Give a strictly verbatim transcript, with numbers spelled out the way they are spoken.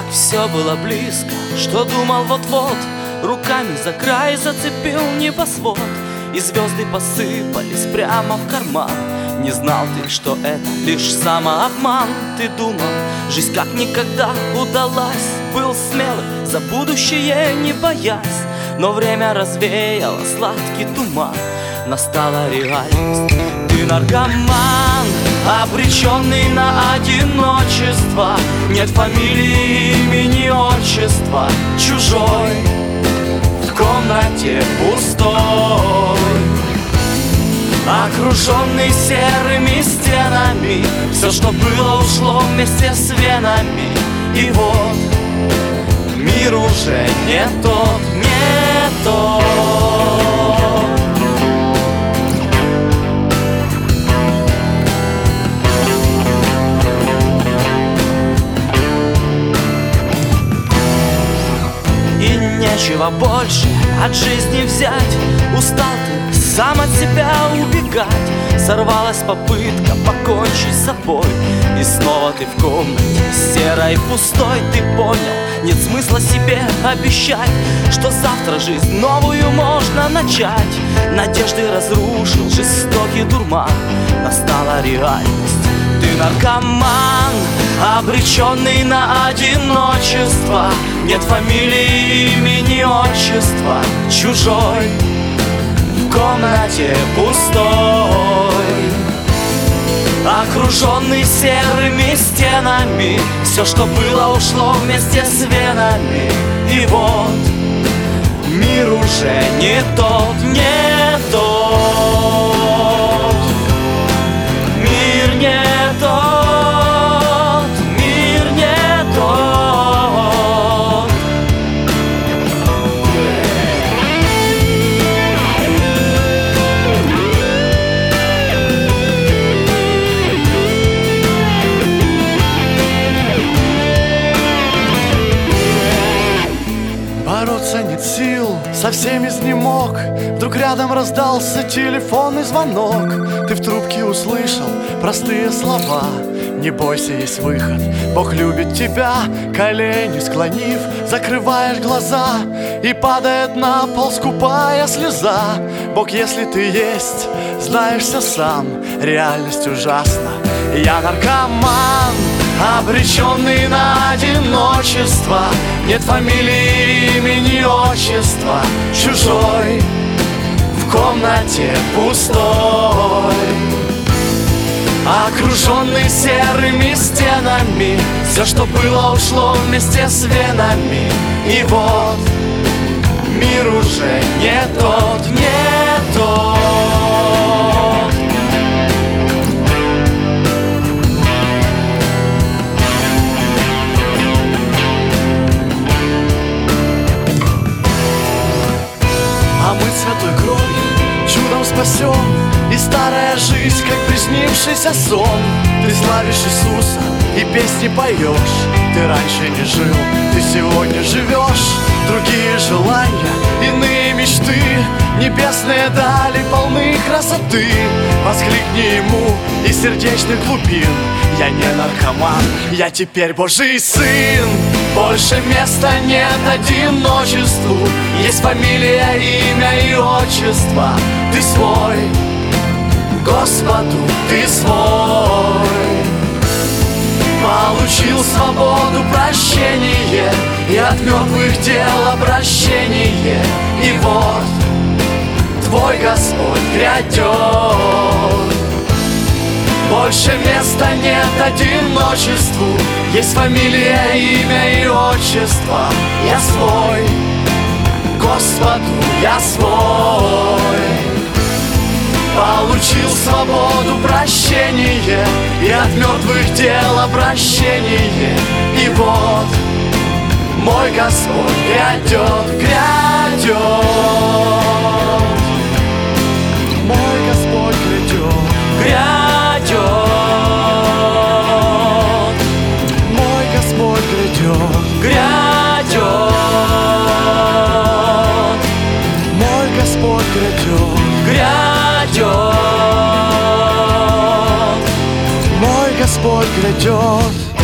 все было близко, что думал вот-вот, руками за край зацепил небосвод, и звезды посыпались прямо в карман. Не знал ты, что это лишь самообман. Ты думал, жизнь как никогда удалась, был смелым, за будущее не боясь. Но время развеяло сладкий туман, настала реальность. Ты наркоман, обреченный на одиночество. Нет фамилии, имени, отчества. Чужой, в комнате пустой, окруженный серыми стенами. Все, что было, ушло вместе с венами. И вот мир уже не тот, не тот. И нечего больше от жизни взять. Устал ты сам от себя убегать. Сорвалась попытка покончить с собой, и снова ты в комнате серой и пустой. Ты понял, нет смысла себе обещать, что завтра жизнь новую можно начать. Надежды разрушил жестокий дурман, настала реальность. Ты наркоман, обреченный на одиночество. Нет фамилии, имени, отчества. Чужой, в комнате пустой, окруженный серыми стенами. Все, что было, ушло вместе с венами. И вот мир уже не тот, не тот. Мир не тот, мир не тот. Бороться нет сил, совсем изнемог. Вдруг рядом раздался телефонный звонок. Ты в трубке услышал простые слова: не бойся, есть выход, Бог любит тебя. Колени склонив, закрываешь глаза, и падает на пол скупая слеза. Бог, если ты есть, знаешь все сам, реальность ужасна. Я наркоман, обреченный на одиночество. Нет фамилии, имени, отчества. Чужой, в комнате пустой, окруженный серыми стенами. Все, что было, ушло вместе с венами. И вот мир уже не тот, не тот. А мы святой кровью чудом спасен, и старая жизнь, как приснившийся сон. Ты славишь Иисуса и песни поешь. Ты раньше не жил, ты сегодня живешь. Другие желания, иные мечты, небесные дали полны красоты. Воскликни Ему из сердечных глубин: я не наркоман, я теперь Божий сын. Больше места нет одиночеству. Есть фамилия, имя и отчество. Ты свой, Господу ты свой. Получил свободу, прощение, и от мертвых дел обращение. И вот твой Господь грядет. Больше места нет одиночеству. Есть фамилия, имя и отчество. Я свой, Господу я свой. Получил свободу, прощение, и от мертвых дел обращение. И вот мой Господь грядет, грядет. Мой Господь грядет, грядет. Мой Господь грядет, грядет. Мой Господь грядет, грядет. Мой Господь грядет.